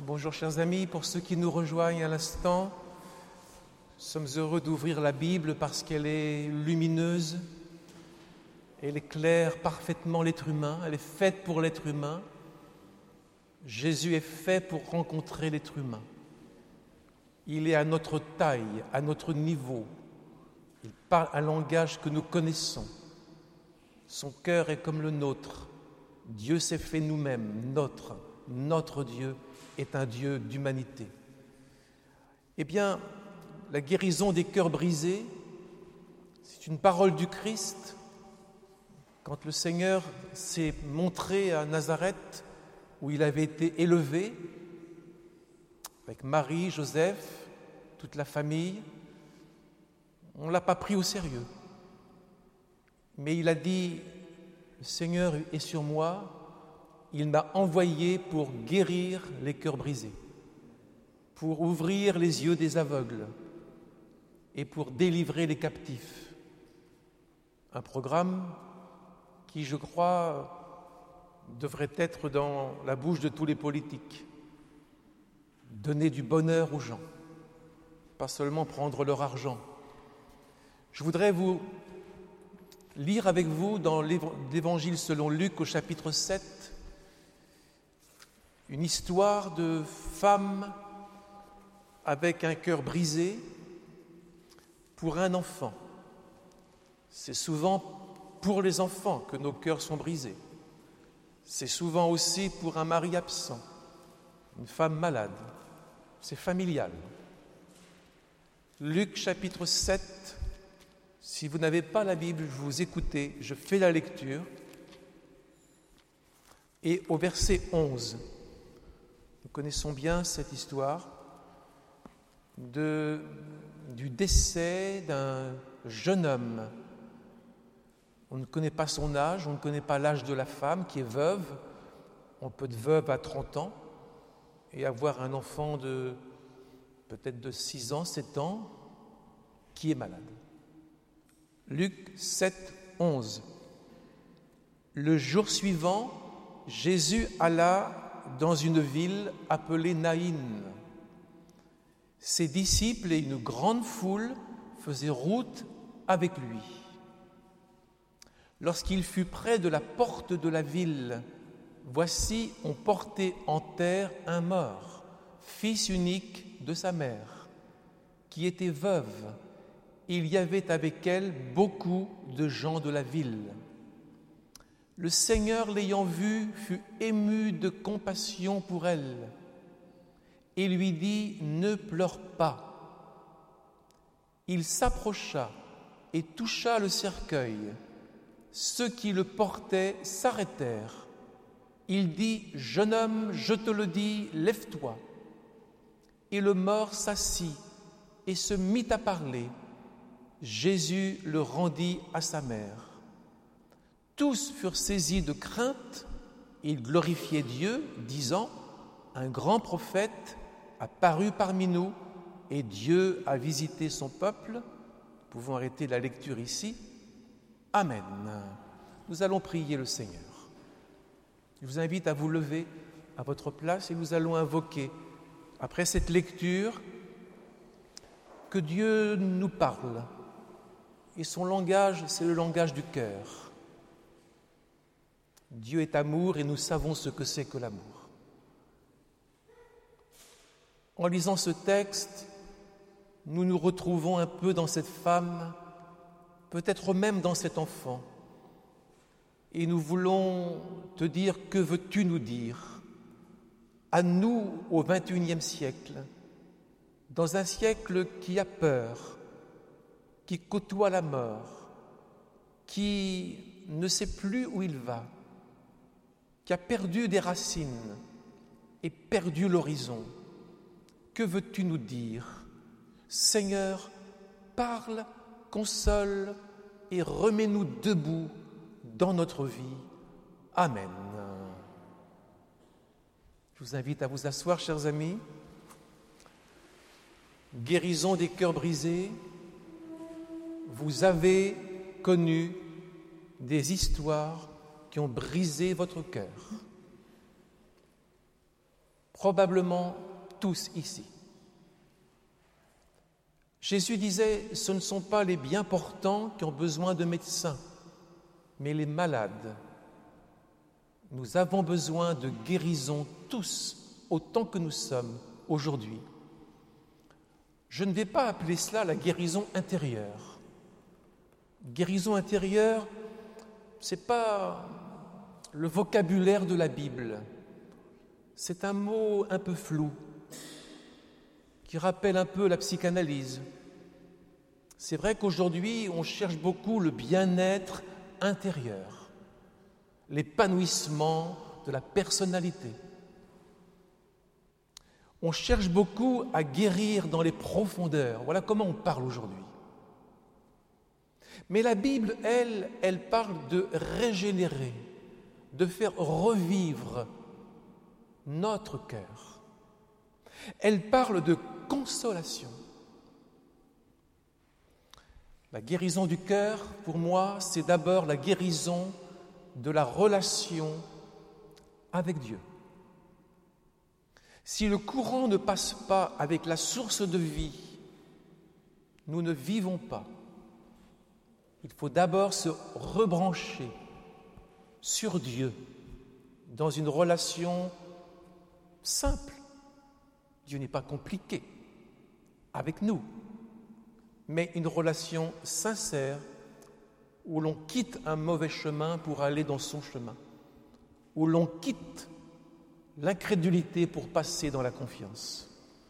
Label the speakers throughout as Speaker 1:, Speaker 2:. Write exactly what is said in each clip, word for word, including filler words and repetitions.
Speaker 1: Bonjour chers amis, pour ceux qui nous rejoignent à l'instant, nous sommes heureux d'ouvrir la Bible parce qu'elle est lumineuse, elle éclaire parfaitement l'être humain, elle est faite pour l'être humain. Jésus est fait pour rencontrer l'être humain. Il est à notre taille, à notre niveau. Il parle un langage que nous connaissons. Son cœur est comme le nôtre. Dieu s'est fait nous-mêmes, notre, notre Dieu est un Dieu d'humanité. Eh bien, la guérison des cœurs brisés, c'est une parole du Christ. Quand le Seigneur s'est montré à Nazareth, où il avait été élevé, avec Marie, Joseph, toute la famille, on ne l'a pas pris au sérieux. Mais il a dit, le Seigneur est sur moi, il m'a envoyé pour guérir les cœurs brisés, pour ouvrir les yeux des aveugles et pour délivrer les captifs. Un programme qui, je crois, devrait être dans la bouche de tous les politiques. Donner du bonheur aux gens, pas seulement prendre leur argent. Je voudrais vous lire avec vous dans l'Évangile selon Luc au chapitre sept, une histoire de femme avec un cœur brisé pour un enfant. C'est souvent pour les enfants que nos cœurs sont brisés. C'est souvent aussi pour un mari absent, une femme malade. C'est familial. Luc chapitre sept, si vous n'avez pas la Bible, vous écoutez, je fais la lecture. Et au verset onze, nous connaissons bien cette histoire de, du décès d'un jeune homme. On ne connaît pas son âge, on ne connaît pas l'âge de la femme qui est veuve. On peut être veuve à trente ans et avoir un enfant de peut-être de six ans, sept ans, qui est malade. Luc sept, onze. Le jour suivant, Jésus alla dans une ville appelée Naïn. Ses disciples et une grande foule faisaient route avec lui. Lorsqu'il fut près de la porte de la ville, voici, on portait en terre un mort, fils unique de sa mère, qui était veuve. Il y avait avec elle beaucoup de gens de la ville. Le Seigneur, l'ayant vue, fut ému de compassion pour elle et lui dit « Ne pleure pas ». Il s'approcha et toucha le cercueil. Ceux qui le portaient s'arrêtèrent. Il dit « Jeune homme, je te le dis, lève-toi ». Et le mort s'assit et se mit à parler. Jésus le rendit à sa mère. Tous furent saisis de crainte, ils glorifiaient Dieu, disant « Un grand prophète a paru parmi nous et Dieu a visité son peuple. » Nous pouvons arrêter la lecture ici. Amen. Nous allons prier le Seigneur. Je vous invite à vous lever à votre place et nous allons invoquer, après cette lecture, que Dieu nous parle. Et son langage, c'est le langage du cœur. Dieu est amour et nous savons ce que c'est que l'amour. En lisant ce texte, nous nous retrouvons un peu dans cette femme, peut-être même dans cet enfant. Et nous voulons te dire, que veux-tu nous dire? À nous, au vingt et unième siècle, dans un siècle qui a peur, qui côtoie la mort, qui ne sait plus où il va, qui a perdu des racines et perdu l'horizon. Que veux-tu nous dire? Seigneur, parle, console et remets-nous debout dans notre vie. Amen. Je vous invite à vous asseoir, chers amis. Guérison des cœurs brisés. Vous avez connu des histoires qui ont brisé votre cœur. probablement tous ici. Jésus disait, ce ne sont pas les bien portants qui ont besoin de médecins, mais les malades. Nous avons besoin de guérison tous, autant que nous sommes aujourd'hui. Je ne vais pas appeler cela la guérison intérieure. Guérison intérieure, ce n'est pas le vocabulaire de la Bible. C'est un mot un peu flou, qui rappelle un peu la psychanalyse. C'est vrai qu'aujourd'hui, on cherche beaucoup le bien-être intérieur, l'épanouissement de la personnalité. On cherche beaucoup à guérir dans les profondeurs. Voilà comment on parle aujourd'hui. Mais la Bible, elle, elle parle de régénérer, de faire revivre notre cœur. Elle parle de consolation. La guérison du cœur, pour moi, c'est d'abord la guérison de la relation avec Dieu. Si le courant ne passe pas avec la source de vie, nous ne vivons pas. Il faut d'abord se rebrancher sur Dieu dans une relation simple. Dieu n'est pas compliqué avec nous, mais une relation sincère où l'on quitte un mauvais chemin pour aller dans son chemin, où l'on quitte l'incrédulité pour passer dans la confiance.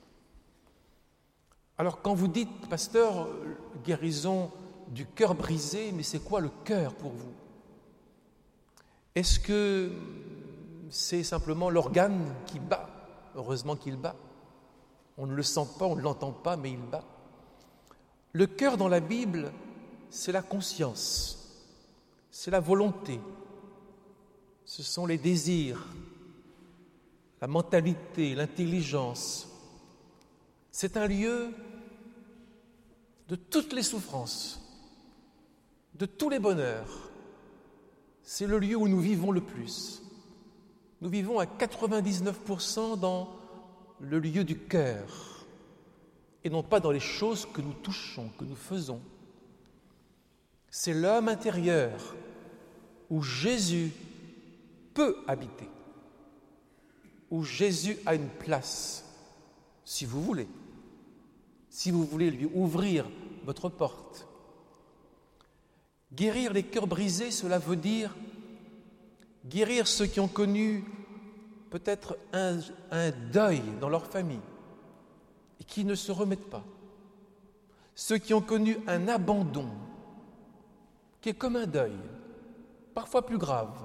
Speaker 1: Alors quand vous dites, pasteur, guérison du cœur brisé, mais c'est quoi le cœur pour vous? Est-ce que c'est simplement l'organe qui bat? Heureusement qu'il bat. On ne le sent pas, on ne l'entend pas, mais il bat. Le cœur dans la Bible, c'est la conscience, c'est la volonté, ce sont les désirs, la mentalité, l'intelligence. C'est un lieu de toutes les souffrances, de tous les bonheurs. C'est le lieu où nous vivons le plus. Nous vivons à quatre-vingt-dix-neuf pour cent dans le lieu du cœur et non pas dans les choses que nous touchons, que nous faisons. C'est l'homme intérieur où Jésus peut habiter, où Jésus a une place, si vous voulez, si vous voulez lui ouvrir votre porte. Guérir les cœurs brisés, cela veut dire guérir ceux qui ont connu peut-être un, un deuil dans leur famille et qui ne se remettent pas. Ceux qui ont connu un abandon qui est comme un deuil, parfois plus grave.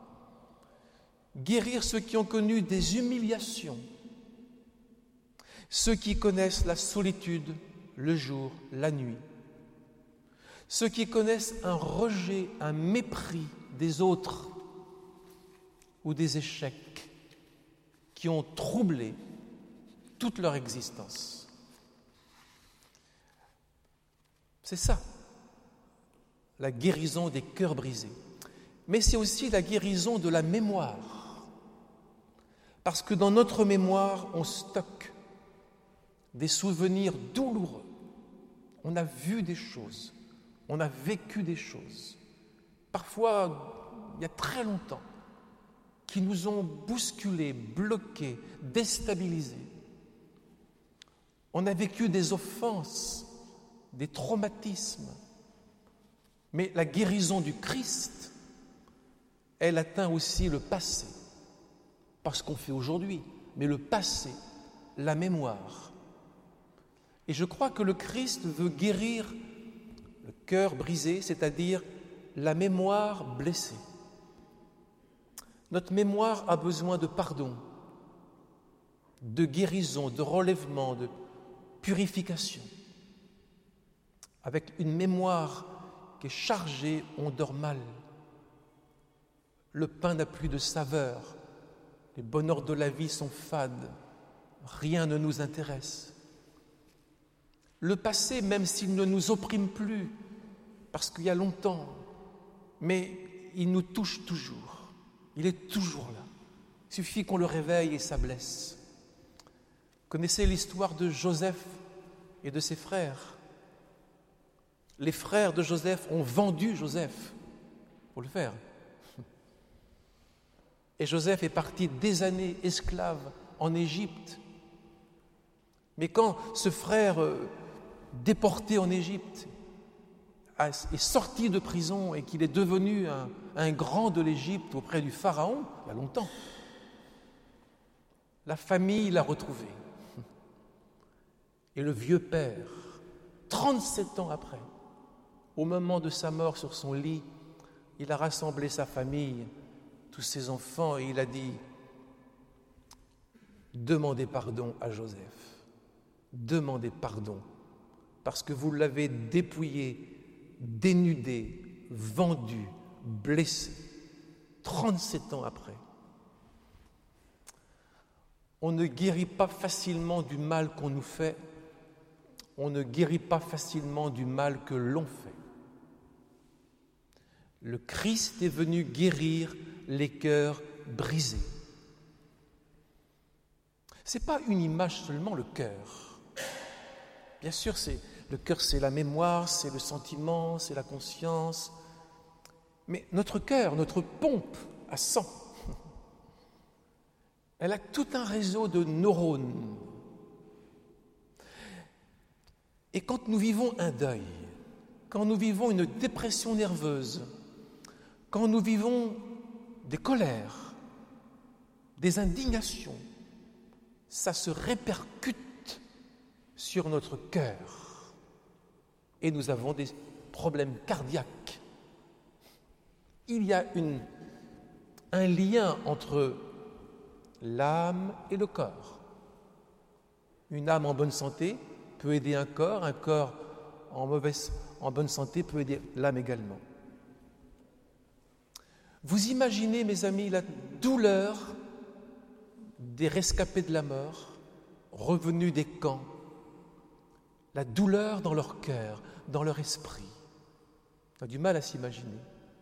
Speaker 1: Guérir ceux qui ont connu des humiliations, ceux qui connaissent la solitude le jour, la nuit, ceux qui connaissent un rejet, un mépris des autres ou des échecs qui ont troublé toute leur existence. C'est ça, la guérison des cœurs brisés. Mais c'est aussi la guérison de la mémoire. Parce que dans notre mémoire, on stocke des souvenirs douloureux. On a vu des choses, on a vécu des choses, parfois il y a très longtemps, qui nous ont bousculés, bloqués, déstabilisés. On a vécu des offenses, des traumatismes. Mais la guérison du Christ, elle atteint aussi le passé. Pas ce qu'on fait aujourd'hui, mais le passé, la mémoire. Et je crois que le Christ veut guérir le cœur brisé, c'est-à-dire la mémoire blessée. Notre mémoire a besoin de pardon, de guérison, de relèvement, de purification. Avec une mémoire qui est chargée, on dort mal. Le pain n'a plus de saveur, les bonheurs de la vie sont fades, rien ne nous intéresse. Le passé, même s'il ne nous opprime plus, parce qu'il y a longtemps, mais il nous touche toujours. Il est toujours là. Il suffit qu'on le réveille et ça blesse. connaissez l'histoire de Joseph et de ses frères. Les frères de Joseph ont vendu Joseph pour le faire. Et Joseph est parti des années esclave en Égypte. Mais quand ce frère euh, déporté en Égypte est sorti de prison et qu'il est devenu un, un grand de l'Égypte auprès du Pharaon, il y a longtemps, la famille l'a retrouvé. Et le vieux père, trente-sept ans après, au moment de sa mort sur son lit, il a rassemblé sa famille, tous ses enfants, et il a dit « Demandez pardon à Joseph, demandez pardon, parce que vous l'avez dépouillé, dénudé, vendu, blessé, trente-sept ans après. » On ne guérit pas facilement du mal qu'on nous fait, on ne guérit pas facilement du mal que l'on fait. Le Christ est venu guérir les cœurs brisés. Ce n'est pas une image seulement, le cœur. Bien sûr, c'est, le cœur, c'est la mémoire, c'est le sentiment, c'est la conscience. Mais notre cœur, notre pompe à sang, elle a tout un réseau de neurones. Et quand nous vivons un deuil, quand nous vivons une dépression nerveuse, quand nous vivons des colères, des indignations, ça se répercute sur notre cœur. Et nous avons des problèmes cardiaques. Il y a une, un lien entre l'âme et le corps. Une âme en bonne santé peut aider un corps, un corps en, mauvaise, en bonne santé peut aider l'âme également. Vous imaginez, mes amis, la douleur des rescapés de la mort, revenus des camps, la douleur dans leur cœur, dans leur esprit. On a du mal à s'imaginer.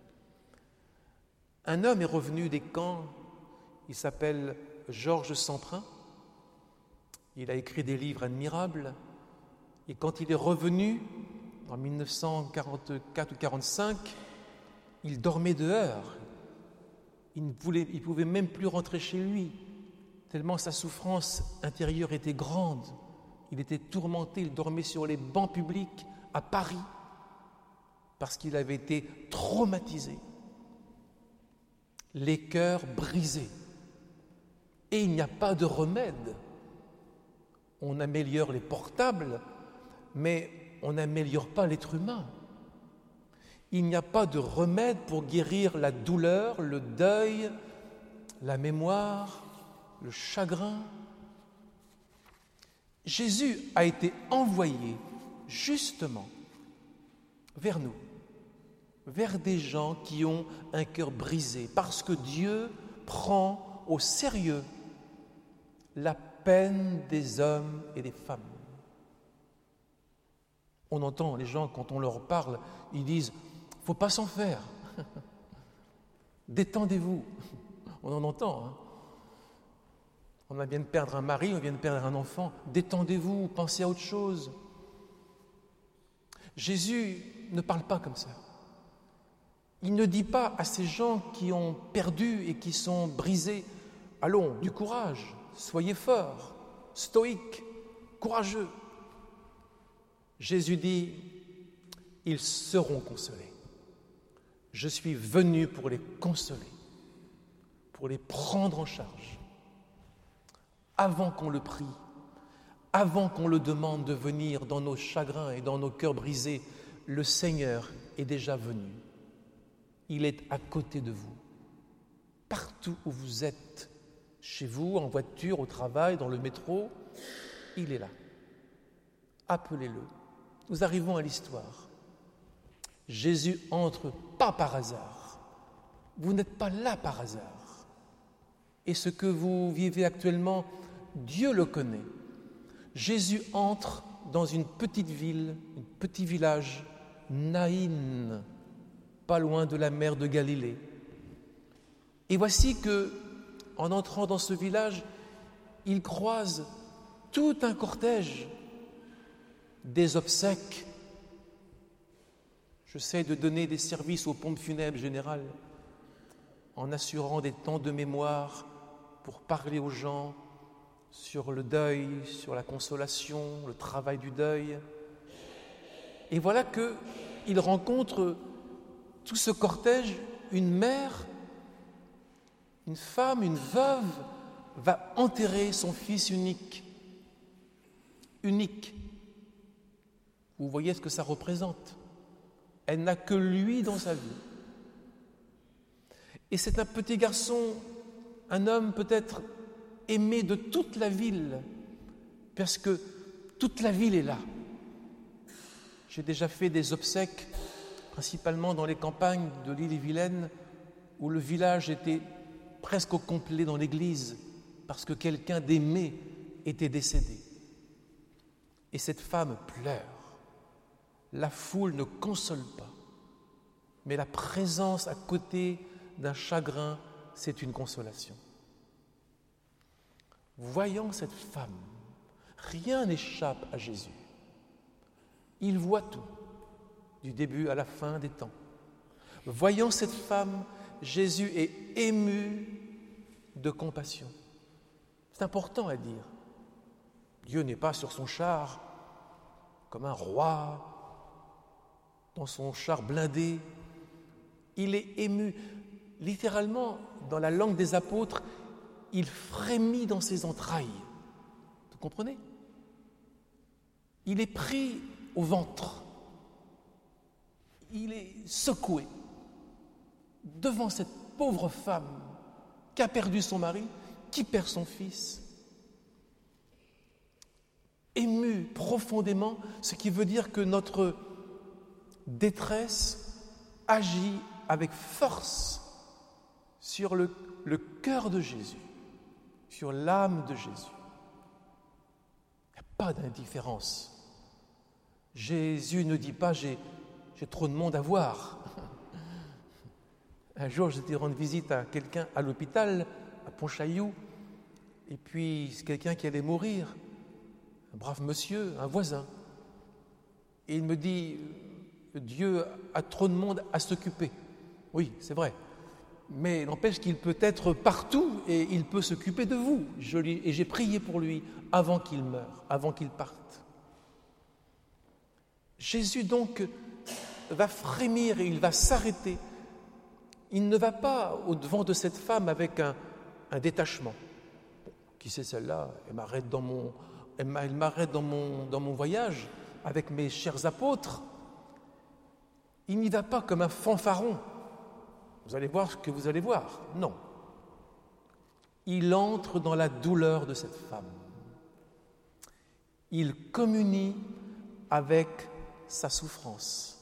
Speaker 1: Un homme est revenu des camps, il s'appelle Georges Semprin, il a écrit des livres admirables, et quand il est revenu, en mille neuf cent quarante-quatre ou quarante-cinq, il dormait dehors. Il ne pouvait, il pouvait même plus rentrer chez lui, tellement sa souffrance intérieure était grande. Il était tourmenté, il dormait sur les bancs publics à Paris, parce qu'il avait été traumatisé. Les cœurs brisés. Et il n'y a pas de remède. On améliore les portables, mais on n'améliore pas l'être humain. Il n'y a pas de remède pour guérir la douleur, le deuil, la mémoire, le chagrin. Jésus a été envoyé justement vers nous, vers des gens qui ont un cœur brisé, parce que Dieu prend au sérieux la peine des hommes et des femmes. On entend les gens, quand on leur parle, ils disent « faut pas s'en faire, détendez-vous ». On en entend. Hein. On vient de perdre un mari, on vient de perdre un enfant, détendez-vous, pensez à autre chose. Jésus ne parle pas comme ça. Il ne dit pas à ces gens qui ont perdu et qui sont brisés « allons, du courage, soyez forts, stoïques, courageux ». Jésus dit « ils seront consolés ». Je suis venu pour les consoler, pour les prendre en charge. Avant qu'on le prie, avant qu'on le demande de venir dans nos chagrins et dans nos cœurs brisés, le Seigneur est déjà venu. Il est à côté de vous, partout où vous êtes, chez vous, en voiture, au travail, dans le métro, il est là. Appelez-le. Nous arrivons à l'histoire. Jésus entre pas par hasard. Vous n'êtes pas là par hasard. Et ce que vous vivez actuellement, Dieu le connaît. Jésus entre dans une petite ville, un petit village, Naïn, pas loin de la mer de Galilée. Et voici que, en entrant dans ce village, il croise tout un cortège, des obsèques. J'essaie de donner des services aux pompes funèbres générales en assurant des temps de mémoire pour parler aux gens sur le deuil, sur la consolation, le travail du deuil. Et voilà qu'il rencontre tout ce cortège, une mère, une femme, une veuve, va enterrer son fils unique. Unique. Vous voyez ce que ça représente. Elle n'a que lui dans sa vie. Et c'est un petit garçon, un homme peut-être aimé de toute la ville, parce que toute la ville est là. J'ai déjà fait des obsèques, principalement dans les campagnes de l'île-et-Vilaine, où le village était presque au complet dans l'église, parce que quelqu'un d'aimé était décédé. Et cette femme pleure. La foule ne console pas, mais la présence à côté d'un chagrin, c'est une consolation. Voyant cette femme, rien n'échappe à Jésus. Il voit tout, du début à la fin des temps. Voyant cette femme, Jésus est ému de compassion. C'est important à dire. Dieu n'est pas sur son char comme un roi, dans son char blindé. Il est ému. Littéralement, dans la langue des apôtres, il frémit dans ses entrailles. Vous comprenez? Il est pris au ventre. Il est secoué devant cette pauvre femme qui a perdu son mari, qui perd son fils. Ému profondément, ce qui veut dire que notre détresse agit avec force sur le, le cœur de Jésus, sur l'âme de Jésus. Il n'y a pas d'indifférence. Jésus ne dit pas « j'ai, j'ai trop de monde à voir ». Un jour, j'étais rendre visite à quelqu'un à l'hôpital, à Pontchaillou, et puis c'est quelqu'un qui allait mourir, un brave monsieur, un voisin. Et il me dit « Dieu a trop de monde à s'occuper ». Oui, c'est vrai. Mais n'empêche qu'il peut être partout et il peut s'occuper de vous. Je lui, et j'ai prié pour lui avant qu'il meure, avant qu'il parte. Jésus donc va frémir et il va s'arrêter. Il ne va pas au-devant de cette femme avec un, un détachement. Bon, qui c'est celle-là? Elle m'arrête dans mon, elle m'arrête dans mon, dans mon voyage avec mes chers apôtres. Il n'y va pas comme un fanfaron. Vous allez voir ce que vous allez voir. Non. Il entre dans la douleur de cette femme. Il communie avec sa souffrance.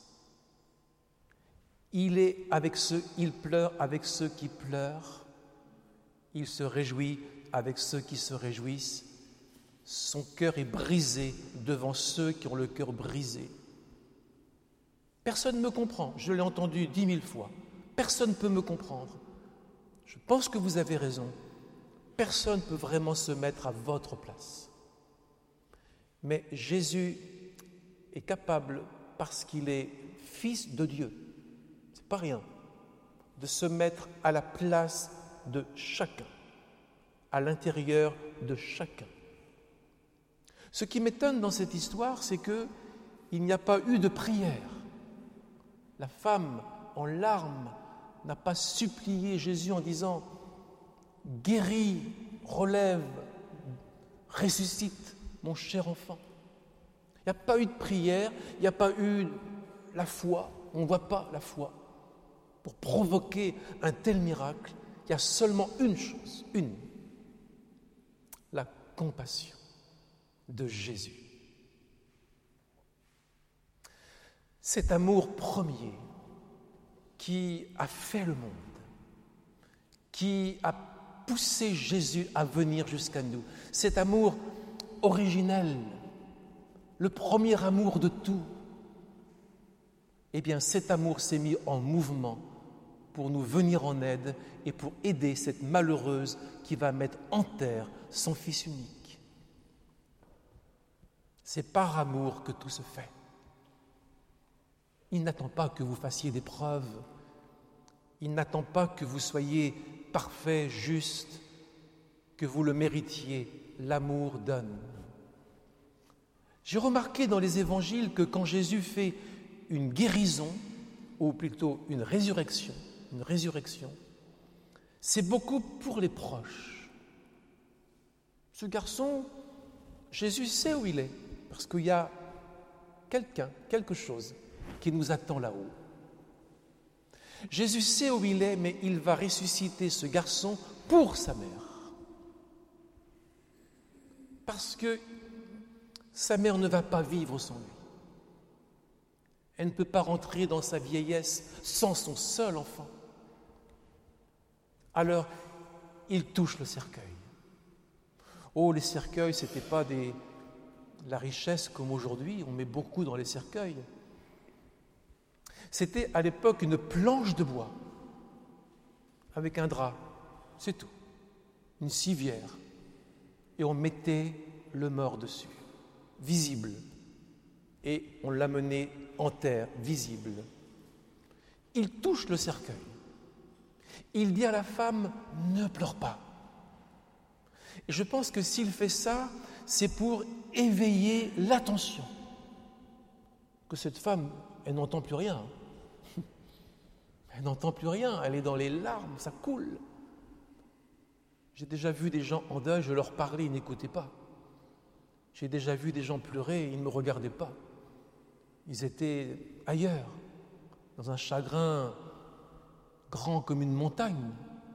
Speaker 1: Il est avec ceux, il pleure avec ceux qui pleurent. Il se réjouit avec ceux qui se réjouissent. Son cœur est brisé devant ceux qui ont le cœur brisé. Personne ne me comprend. Je l'ai entendu dix mille fois. Personne ne peut me comprendre. Je pense que vous avez raison. Personne ne peut vraiment se mettre à votre place. Mais Jésus est capable, parce qu'il est fils de Dieu, c'est pas rien, de se mettre à la place de chacun, à l'intérieur de chacun. Ce qui m'étonne dans cette histoire, c'est qu'il n'y a pas eu de prière. La femme en larmes n'a pas supplié Jésus en disant « Guéris, relève, ressuscite mon cher enfant ». Il n'y a pas eu de prière, il n'y a pas eu la foi, on ne voit pas la foi. Pour provoquer un tel miracle, il y a seulement une chose, une, la compassion de Jésus. Cet amour premier qui a fait le monde, qui a poussé Jésus à venir jusqu'à nous, cet amour originel, le premier amour de tout, eh bien cet amour s'est mis en mouvement pour nous venir en aide et pour aider cette malheureuse qui va mettre en terre son fils unique. C'est par amour que tout se fait. Il n'attend pas que vous fassiez des preuves. Il n'attend pas que vous soyez parfait, juste, que vous le méritiez. L'amour donne. J'ai remarqué dans les évangiles que quand Jésus fait une guérison, ou plutôt une résurrection, une résurrection, c'est beaucoup pour les proches. Ce garçon, Jésus sait où il est, parce qu'il y a quelqu'un, quelque chose qui nous attend là-haut. Jésus sait où il est, mais il va ressusciter ce garçon pour sa mère. Parce que sa mère ne va pas vivre sans lui. Elle ne peut pas rentrer dans sa vieillesse sans son seul enfant. Alors, il touche le cercueil. Oh, les cercueils, ce n'était pas des, la richesse comme aujourd'hui, on met beaucoup dans les cercueils. C'était à l'époque une planche de bois avec un drap, c'est tout, une civière. Et on mettait le mort dessus, visible. Et on l'amenait en terre, visible. Il touche le cercueil. Il dit à la femme, ne pleure pas. Et je pense que s'il fait ça, c'est pour éveiller l'attention. Que cette femme, elle n'entend plus rien. Elle n'entend plus rien, elle est dans les larmes, ça coule. J'ai déjà vu des gens en deuil, je leur parlais, ils n'écoutaient pas. J'ai déjà vu des gens pleurer, ils ne me regardaient pas. Ils étaient ailleurs, dans un chagrin grand comme une montagne.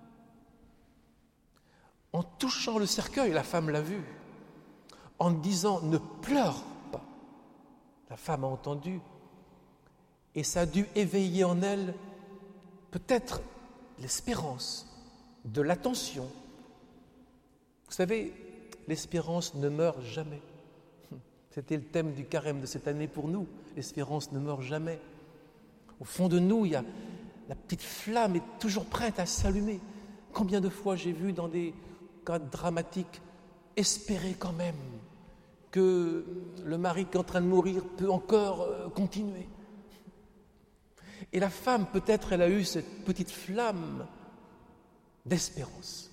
Speaker 1: En touchant le cercueil, la femme l'a vu. En disant « ne pleure pas », la femme a entendu. Et ça a dû éveiller en elle peut-être l'espérance, de l'attention. Vous savez, l'espérance ne meurt jamais. C'était le thème du carême de cette année pour nous. L'espérance ne meurt jamais. Au fond de nous, il y a la petite flamme est toujours prête à s'allumer. Combien de fois j'ai vu dans des cas dramatiques espérer quand même que le mari qui est en train de mourir peut encore continuer. Et la femme, peut-être, elle a eu cette petite flamme d'espérance.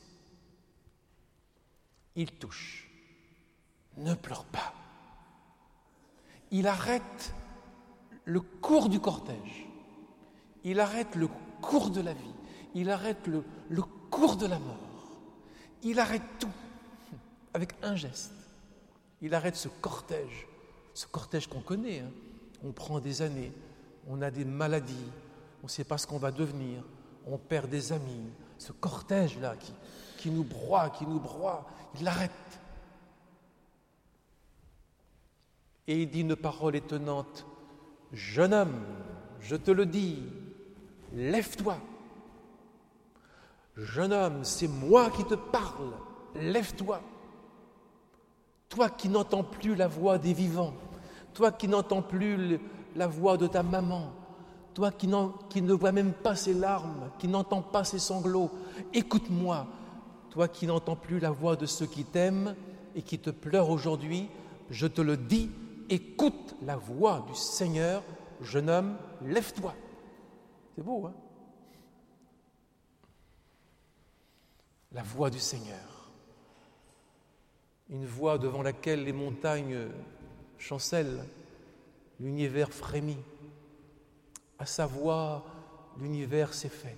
Speaker 1: Il touche. Ne pleure pas. Il arrête le cours du cortège. Il arrête le cours de la vie. Il arrête le, le cours de la mort. Il arrête tout avec un geste. Il arrête ce cortège, ce cortège qu'on connaît. Hein. On prend des années, on a des maladies, on ne sait pas ce qu'on va devenir, on perd des amis. Ce cortège-là qui, qui nous broie, qui nous broie, il l'arrête. Et il dit une parole étonnante. « Jeune homme, je te le dis, lève-toi. Jeune homme, c'est moi qui te parle, lève-toi. Toi qui n'entends plus la voix des vivants, toi qui n'entends plus le, la voix de ta maman, toi qui, qui ne vois même pas ses larmes, qui n'entends pas ses sanglots, écoute-moi. Toi qui n'entends plus la voix de ceux qui t'aiment et qui te pleurent aujourd'hui, je te le dis, écoute la voix du Seigneur, jeune homme, lève-toi. » C'est beau, hein? La voix du Seigneur. Une voix devant laquelle les montagnes chancellent, l'univers frémit. À sa voix, l'univers s'est fait.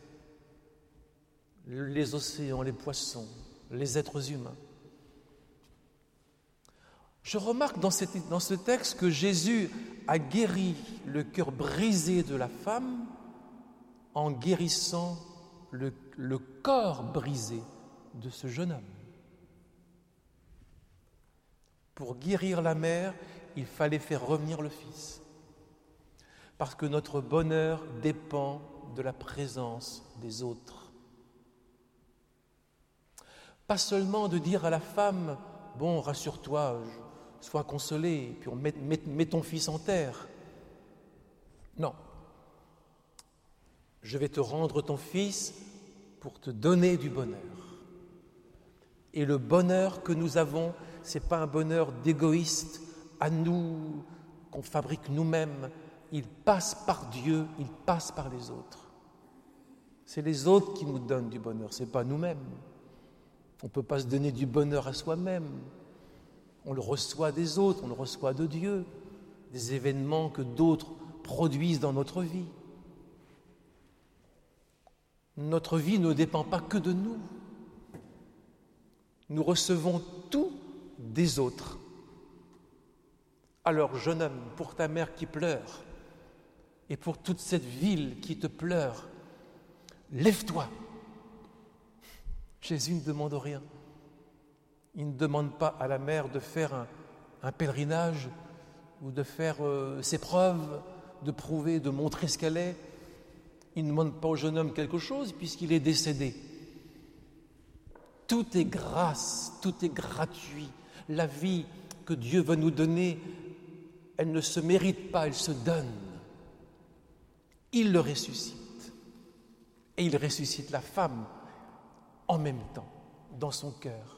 Speaker 1: Les océans, les poissons, les êtres humains. Je remarque dans, cette, dans ce texte que Jésus a guéri le cœur brisé de la femme en guérissant le, le corps brisé de ce jeune homme. Pour guérir la mère, il fallait faire revenir le fils. Parce que notre bonheur dépend de la présence des autres. Pas seulement de dire à la femme, bon, rassure-toi, sois consolée, puis on met, met, met ton fils en terre. Non. Je vais te rendre ton fils pour te donner du bonheur. Et le bonheur que nous avons, ce n'est pas un bonheur d'égoïste à nous, qu'on fabrique nous-mêmes. Il passe par Dieu, il passe par les autres. C'est les autres qui nous donnent du bonheur, ce n'est pas nous-mêmes. On ne peut pas se donner du bonheur à soi-même. On le reçoit des autres, on le reçoit de Dieu, des événements que d'autres produisent dans notre vie. Notre vie ne dépend pas que de nous. Nous recevons tout des autres. Alors, jeune homme, pour ta mère qui pleure, et pour toute cette ville qui te pleure, lève-toi. Jésus ne demande rien. Il ne demande pas à la mère de faire un, un pèlerinage ou de faire euh, ses preuves, de prouver, de montrer ce qu'elle est. Il ne demande pas au jeune homme quelque chose puisqu'il est décédé. Tout est grâce, tout est gratuit. La vie que Dieu veut nous donner, elle ne se mérite pas, elle se donne. Il le ressuscite. Et il ressuscite la femme en même temps, dans son cœur.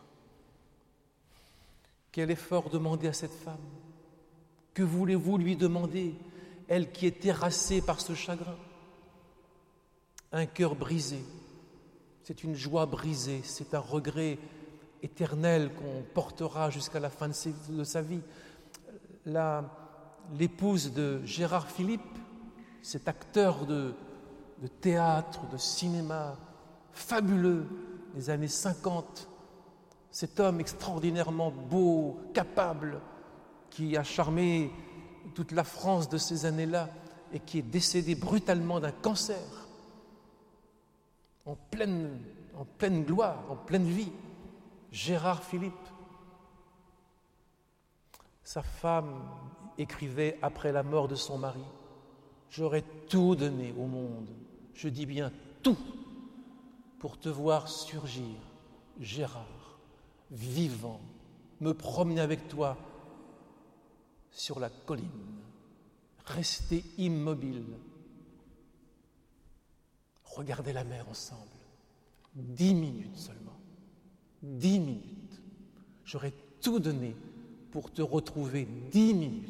Speaker 1: Quel effort demander à cette femme? Que voulez-vous lui demander, elle qui est terrassée par ce chagrin? Un cœur brisé, c'est une joie brisée, c'est un regret éternel qu'on portera jusqu'à la fin de, ses, de sa vie. La, l'épouse de Gérard Philippe, cet acteur de, de théâtre, de cinéma, fabuleux, des années cinquante, cet homme extraordinairement beau, capable, qui a charmé toute la France de ces années-là et qui est décédé brutalement d'un cancer, en pleine, en pleine gloire, en pleine vie. Gérard Philippe. Sa femme écrivait après la mort de son mari: « J'aurais tout donné au monde, je dis bien tout, pour te voir surgir, Gérard, vivant, me promener avec toi sur la colline, rester immobile, regarder la mer ensemble, dix minutes seulement, dix minutes. J'aurais tout donné pour te retrouver dix minutes. »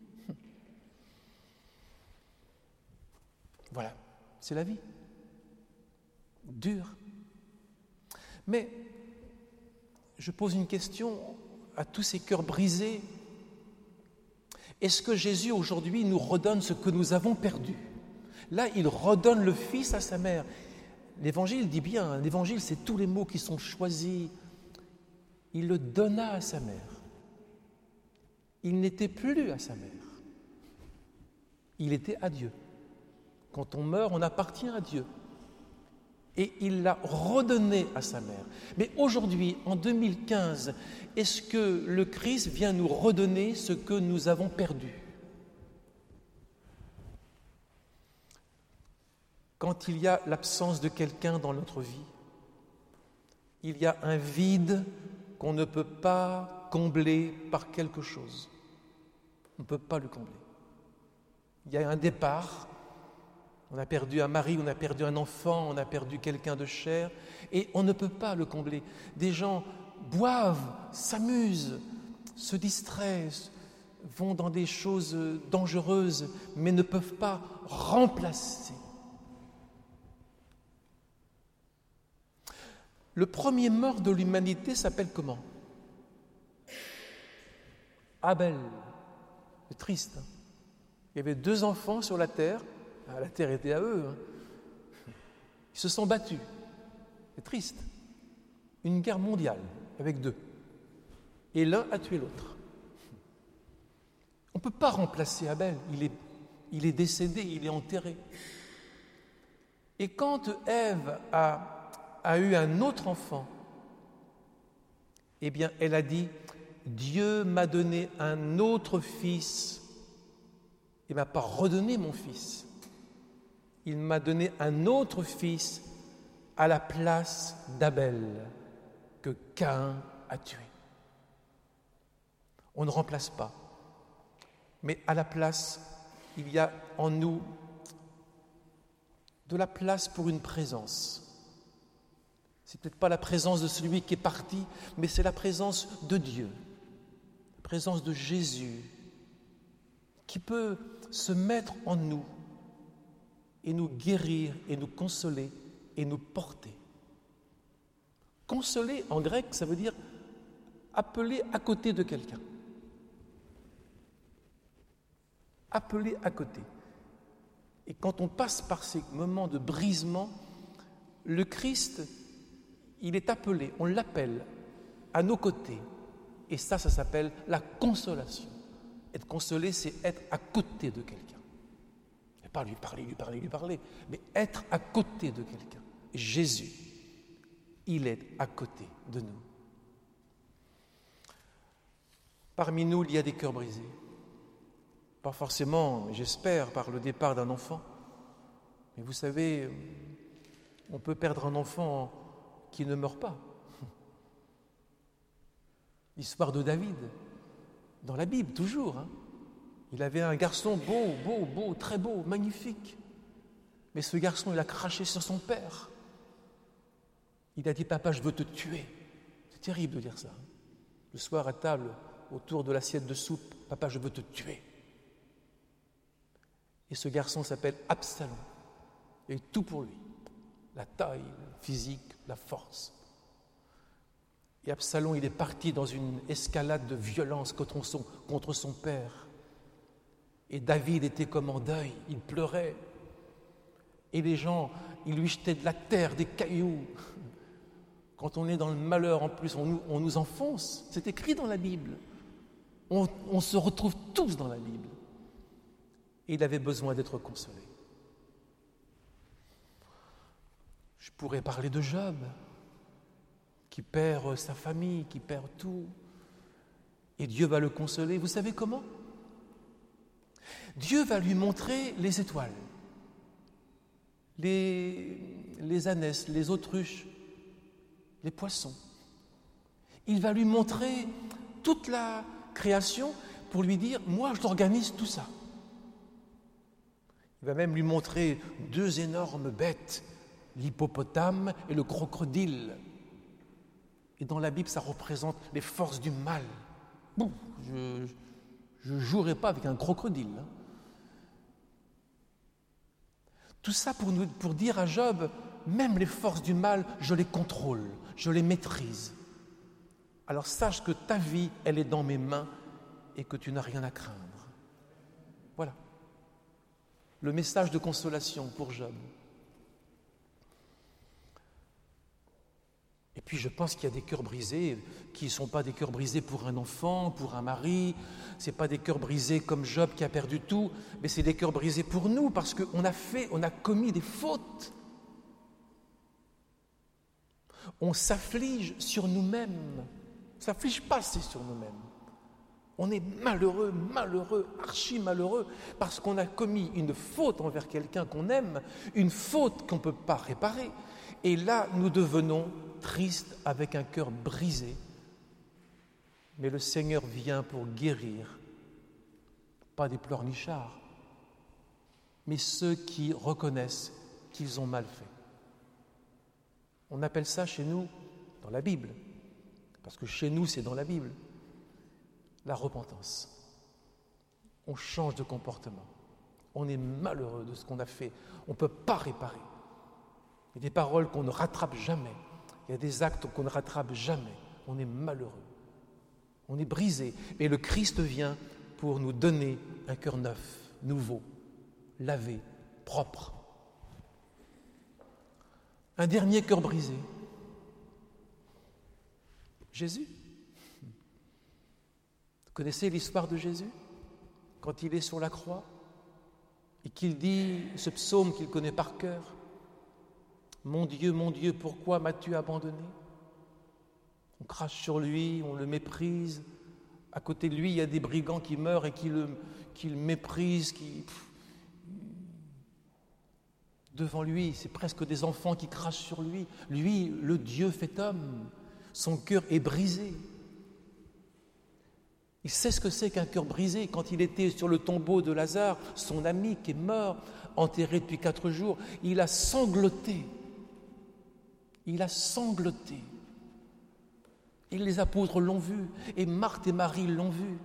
Speaker 1: Voilà, c'est la vie. Dure. Mais je pose une question à tous ces cœurs brisés. Est-ce que Jésus aujourd'hui nous redonne ce que nous avons perdu? Là, il redonne le Fils à sa mère. L'Évangile dit bien, l'Évangile, c'est tous les mots qui sont choisis. Il le donna à sa mère. Il n'était plus à sa mère. Il était à Dieu. Quand on meurt, on appartient à Dieu. Et il l'a redonné à sa mère. Mais aujourd'hui, en deux mille quinze, est-ce que le Christ vient nous redonner ce que nous avons perdu? Quand il y a l'absence de quelqu'un dans notre vie, il y a un vide qu'on ne peut pas combler par quelque chose. On ne peut pas le combler. Il y a un départ. On a perdu un mari, on a perdu un enfant, on a perdu quelqu'un de cher, et on ne peut pas le combler. Des gens boivent, s'amusent, se distraient, vont dans des choses dangereuses, mais ne peuvent pas remplacer. Le premier mort de l'humanité s'appelle comment? Abel. C'est triste. Il y avait deux enfants sur la terre. La terre était à eux. Hein. Ils se sont battus. C'est triste. Une guerre mondiale avec deux. Et l'un a tué l'autre. On ne peut pas remplacer Abel. Il est, il est décédé, il est enterré. Et quand Ève a, a eu un autre enfant, eh bien, elle a dit: Dieu m'a donné un autre fils. Il ne m'a pas redonné mon fils. Il m'a donné un autre fils à la place d'Abel que Caïn a tué. On ne remplace pas. Mais à la place, il y a en nous de la place pour une présence. C'est peut-être pas la présence de celui qui est parti, mais c'est la présence de Dieu. La présence de Jésus qui peut se mettre en nous et nous guérir et nous consoler et nous porter. Consoler, en grec, ça veut dire appeler à côté de quelqu'un. Appeler à côté. Et quand on passe par ces moments de brisement, le Christ, il est appelé, on l'appelle à nos côtés. Et ça, ça s'appelle la consolation. Être consolé, c'est être à côté de quelqu'un. Et pas lui parler, lui parler, lui parler, mais être à côté de quelqu'un. Et Jésus, il est à côté de nous. Parmi nous, il y a des cœurs brisés. Pas forcément, j'espère, par le départ d'un enfant. Mais vous savez, on peut perdre un enfant qui ne meurt pas. L'histoire de David, dans la Bible, toujours. Hein. Il avait un garçon beau, beau, beau, très beau, magnifique. Mais ce garçon, il a craché sur son père. Il a dit, papa, je veux te tuer. C'est terrible de dire ça. Le soir à table, autour de l'assiette de soupe, papa, je veux te tuer. Et ce garçon s'appelle Absalom. Il a eu tout pour lui. La taille, le physique, la force. Et Absalom, il est parti dans une escalade de violence contre son, contre son père. Et David était comme en deuil, il pleurait. Et les gens, ils lui jetaient de la terre, des cailloux. Quand on est dans le malheur, en plus, on nous, on nous enfonce. C'est écrit dans la Bible. On, on se retrouve tous dans la Bible. Et il avait besoin d'être consolé. Je pourrais parler de Job, qui perd sa famille, qui perd tout. Et Dieu va le consoler. Vous savez comment ? Dieu va lui montrer les étoiles, les, les ânesses, les autruches, les poissons. Il va lui montrer toute la création pour lui dire « Moi, je t'organise tout ça ». Il va même lui montrer deux énormes bêtes, l'hippopotame et le crocodile. Et dans la Bible, ça représente les forces du mal. Bon, je ne jouerai pas avec un crocodile. Hein. Tout ça pour, nous, pour dire à Job, même les forces du mal, je les contrôle, je les maîtrise. Alors sache que ta vie, elle est dans mes mains et que tu n'as rien à craindre. Voilà. Le message de consolation pour Job. Et puis je pense qu'il y a des cœurs brisés qui ne sont pas des cœurs brisés pour un enfant, pour un mari, ce n'est pas des cœurs brisés comme Job qui a perdu tout, mais c'est des cœurs brisés pour nous parce qu'on a fait, on a commis des fautes. On s'afflige sur nous-mêmes. On ne s'afflige pas, c'est sur nous-mêmes. On est malheureux, malheureux, archi malheureux, parce qu'on a commis une faute envers quelqu'un qu'on aime, une faute qu'on ne peut pas réparer. Et là, nous devenons tristes avec un cœur brisé. Mais le Seigneur vient pour guérir, pas des pleurnichards, mais ceux qui reconnaissent qu'ils ont mal fait. On appelle ça chez nous, dans la Bible, parce que chez nous, c'est dans la Bible, la repentance. On change de comportement. On est malheureux de ce qu'on a fait. On ne peut pas réparer. Il y a des paroles qu'on ne rattrape jamais. Il y a des actes qu'on ne rattrape jamais. On est malheureux. On est brisé. Mais le Christ vient pour nous donner un cœur neuf, nouveau, lavé, propre. Un dernier cœur brisé. Jésus. Vous connaissez l'histoire de Jésus ? Quand il est sur la croix et qu'il dit ce psaume qu'il connaît par cœur. Mon Dieu, mon Dieu, pourquoi m'as-tu abandonné ? On crache sur lui, on le méprise. À côté de lui, il y a des brigands qui meurent et qui le, qui le méprisent. Qui... Devant lui, c'est presque des enfants qui crachent sur lui. Lui, le Dieu fait homme, son cœur est brisé. Il sait ce que c'est qu'un cœur brisé. Quand il était sur le tombeau de Lazare, son ami qui est mort, enterré depuis quatre jours, il a sangloté. Il a sangloté. Et les apôtres l'ont vu, et Marthe et Marie l'ont vu.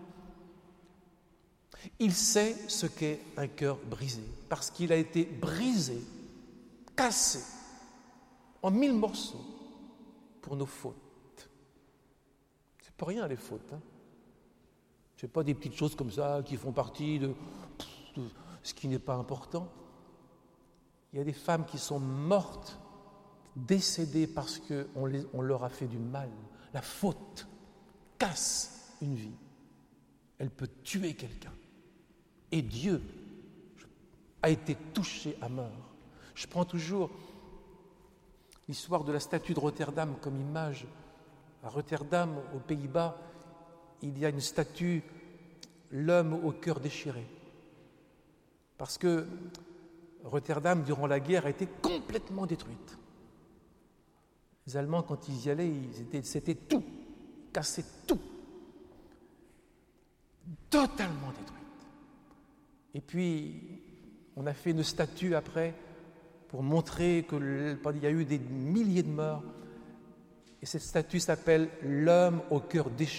Speaker 1: Il sait ce qu'est un cœur brisé, parce qu'il a été brisé, cassé, en mille morceaux, pour nos fautes. C'est pas rien les fautes. Hein. Ce n'est pas des petites choses comme ça qui font partie de, de ce qui n'est pas important. Il y a des femmes qui sont mortes, décédées parce qu'on les, on leur a fait du mal. La faute casse une vie. Elle peut tuer quelqu'un. Et Dieu a été touché à mort. Je prends toujours l'histoire de la statue de Rotterdam comme image. À Rotterdam, aux Pays-Bas, il y a une statue, l'homme au cœur déchiré. Parce que Rotterdam, durant la guerre, a été complètement détruite. Les Allemands, quand ils y allaient, ils étaient, c'était tout, cassaient tout. Totalement détruite. Et puis, on a fait une statue après pour montrer qu'il y a eu des milliers de morts. Et cette statue s'appelle « L'homme au cœur déchiré ».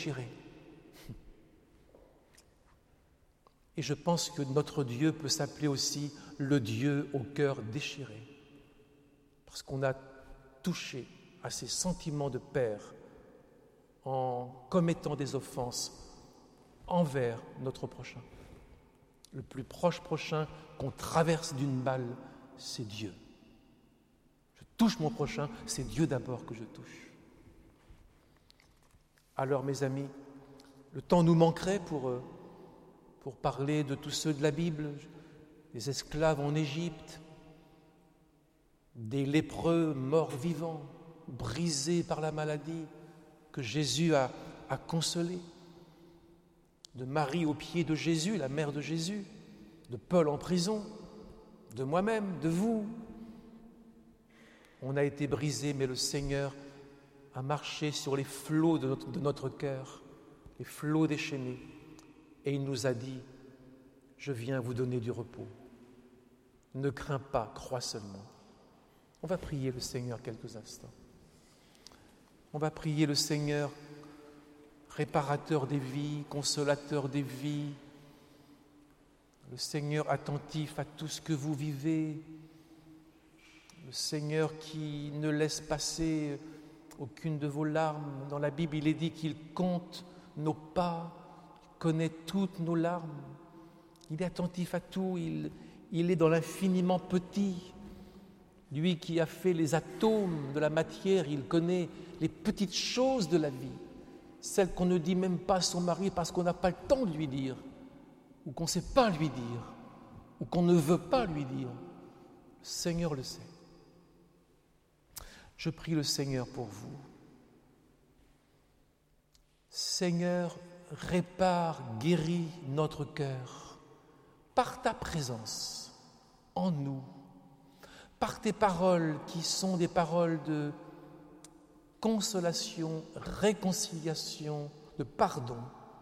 Speaker 1: Et je pense que notre Dieu peut s'appeler aussi le Dieu au cœur déchiré. Parce qu'on a touché à ses sentiments de père en commettant des offenses envers notre prochain. Le plus proche prochain qu'on traverse d'une balle, c'est Dieu. Je touche mon prochain, c'est Dieu d'abord que je touche. Alors mes amis, le temps nous manquerait pour, pour parler de tous ceux de la Bible, des esclaves en Égypte, des lépreux morts vivants, brisés par la maladie, que Jésus a, a consolés, de Marie aux pieds de Jésus, la mère de Jésus, de Paul en prison, de moi-même, de vous. On a été brisés, mais le Seigneur a marché sur les flots de notre, de notre cœur, les flots déchaînés, et il nous a dit « Je viens vous donner du repos. Ne crains pas, crois seulement. » On va prier le Seigneur quelques instants. On va prier le Seigneur, réparateur des vies, consolateur des vies, le Seigneur attentif à tout ce que vous vivez, le Seigneur qui ne laisse passer aucune de vos larmes. Dans la Bible, il est dit qu'il compte nos pas, il connaît toutes nos larmes. Il est attentif à tout, il, il est dans l'infiniment petit. Lui qui a fait les atomes de la matière, il connaît les petites choses de la vie, celles qu'on ne dit même pas à son mari parce qu'on n'a pas le temps de lui dire, ou qu'on ne sait pas lui dire, ou qu'on ne veut pas lui dire. Le Seigneur le sait. Je prie le Seigneur pour vous. Seigneur, répare, guéris notre cœur par ta présence en nous, par tes paroles qui sont des paroles de consolation, réconciliation, de pardon.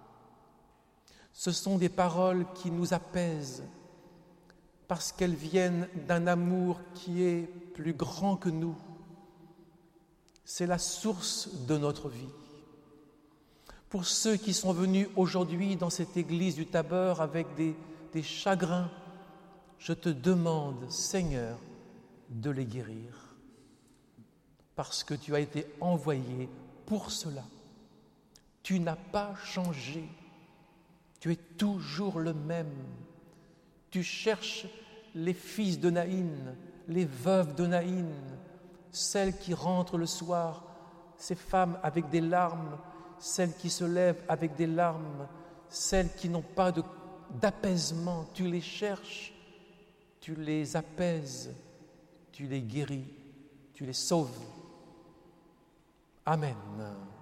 Speaker 1: Ce sont des paroles qui nous apaisent parce qu'elles viennent d'un amour qui est plus grand que nous. C'est la source de notre vie. Pour ceux qui sont venus aujourd'hui dans cette église du Tabor avec des, des chagrins, je te demande, Seigneur, de les guérir. Parce que tu as été envoyé pour cela. Tu n'as pas changé. Tu es toujours le même. Tu cherches les fils de Naïn, les veuves de Naïn, celles qui rentrent le soir, ces femmes avec des larmes, celles qui se lèvent avec des larmes, celles qui n'ont pas de, d'apaisement. Tu les cherches, tu les apaises, tu les guéris, tu les sauves. Amen.